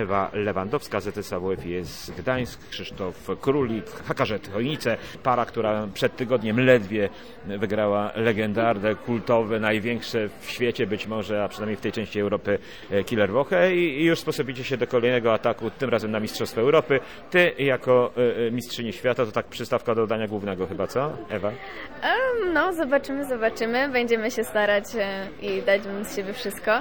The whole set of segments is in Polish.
Ewa Lewandowska, ZS AWF Gdańsk, Krzysztof Królik, HKŻ Chojnice, para, która przed tygodniem ledwie wygrała legendarne, kultowe, największe w świecie być może, a przynajmniej w tej części Europy, Killer Woche i już sposobicie się do kolejnego ataku, tym razem na Mistrzostwo Europy. Ty jako mistrzyni świata, to tak przystawka do dania głównego chyba, co, Ewa? No, zobaczymy. Będziemy się starać i dać z siebie wszystko.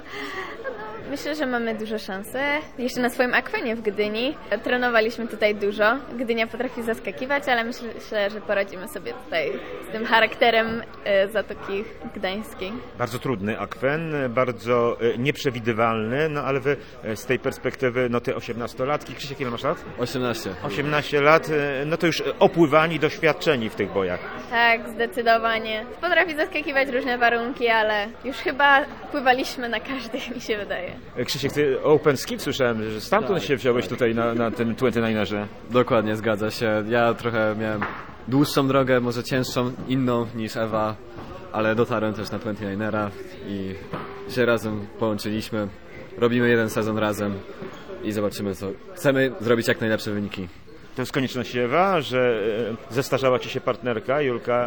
Myślę, że mamy dużo szansy. Jeszcze na swoim akwenie w Gdyni trenowaliśmy tutaj dużo. Gdynia potrafi zaskakiwać, ale myślę, że poradzimy sobie tutaj z tym charakterem Zatoki Gdańskiej. Bardzo trudny akwen, bardzo nieprzewidywalny, no ale wy z tej perspektywy, no ty 18-latki, Krzysiek, ile masz lat? 18. 18 lat, no to już opływani, doświadczeni w tych bojach. Tak, zdecydowanie. Potrafi zaskakiwać różne warunki, ale już chyba pływaliśmy na każdych, mi się wydaje. Krzysiek, ty Open Skip słyszałem, że stamtąd się wziąłeś tutaj na tym 29erze. Dokładnie, zgadza się. Ja trochę miałem dłuższą drogę, może cięższą, inną niż Ewa, ale dotarłem też na 29era i się razem połączyliśmy. Robimy jeden sezon razem i zobaczymy, co chcemy zrobić, jak najlepsze wyniki. To jest konieczność, Ewa, że zestarzała ci się partnerka, Julka,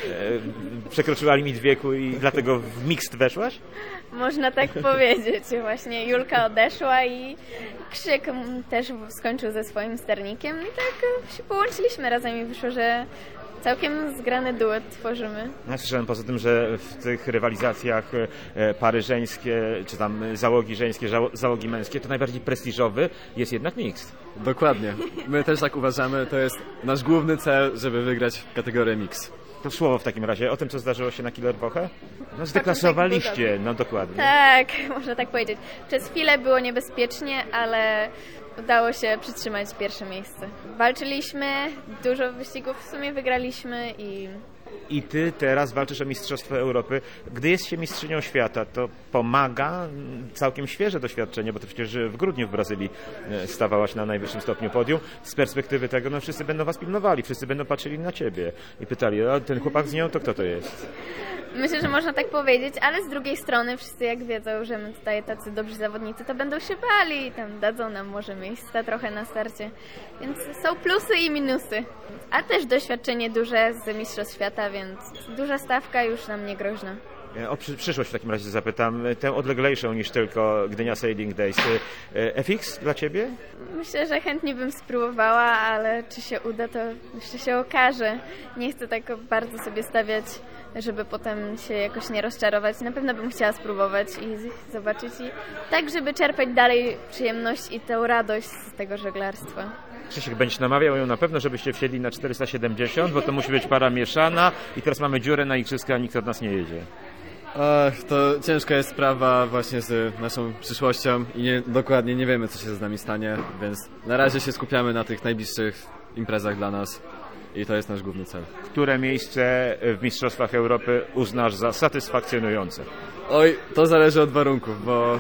przekroczyła limit wieku i dlatego w mixed weszłaś? Można tak powiedzieć. Właśnie Julka odeszła i Krzyk też skończył ze swoim sternikiem i tak się połączyliśmy razem i wyszło, że całkiem zgrany duet tworzymy. Ja słyszałem poza tym, że w tych rywalizacjach pary żeńskie, czy tam załogi żeńskie, załogi męskie, to najbardziej prestiżowy jest jednak mixed. Dokładnie. My też tak uważamy. To jest nasz główny cel, żeby wygrać kategorię mix. To słowo w takim razie o tym, co zdarzyło się na Killer Woche? No zdeklasowaliście, no dokładnie. Tak, można tak powiedzieć. Przez chwilę było niebezpiecznie, ale udało się przytrzymać pierwsze miejsce. Walczyliśmy, dużo wyścigów w sumie wygraliśmy I ty teraz walczysz o Mistrzostwo Europy. Gdy jest się mistrzynią świata, to pomaga całkiem świeże doświadczenie, bo ty przecież w grudniu w Brazylii stawałaś na najwyższym stopniu podium. Z perspektywy tego, no wszyscy będą was pilnowali, wszyscy będą patrzyli na ciebie i pytali, a ten chłopak z nią, to kto to jest? Myślę, że można tak powiedzieć, ale z drugiej strony wszyscy jak wiedzą, że my tutaj tacy dobrzy zawodnicy, to będą się bali i tam dadzą nam może miejsca trochę na starcie. Więc są plusy i minusy. A też doświadczenie duże z Mistrzostw Świata, więc duża stawka już nam nie groźna. O przyszłość w takim razie zapytam, tę odleglejszą niż tylko Gdynia Sailing Days. FX dla ciebie? Myślę, że chętnie bym spróbowała, ale czy się uda, to jeszcze się okaże. Nie chcę tak bardzo sobie stawiać, żeby potem się jakoś nie rozczarować. Na pewno bym chciała spróbować i zobaczyć i tak, żeby czerpać dalej przyjemność i tę radość z tego żeglarstwa. Krzysiek, będziesz namawiał ją na pewno, żebyście wsiedli na 470, bo to musi być para mieszana i teraz mamy dziurę na igrzyska, nikt od nas nie jedzie. To ciężka jest sprawa właśnie z naszą przyszłością i dokładnie nie wiemy, co się z nami stanie, więc na razie się skupiamy na tych najbliższych imprezach dla nas i to jest nasz główny cel. Które miejsce w Mistrzostwach Europy uznasz za satysfakcjonujące? Oj, to zależy od warunków, bo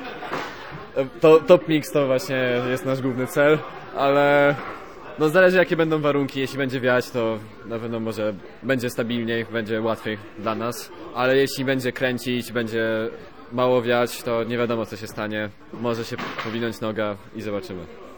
top mix to właśnie jest nasz główny cel, ale no zależy jakie będą warunki. Jeśli będzie wiać, to na pewno może będzie stabilniej, będzie łatwiej dla nas, ale jeśli będzie kręcić, będzie mało wiać, to nie wiadomo co się stanie. Może się powinąć noga i zobaczymy.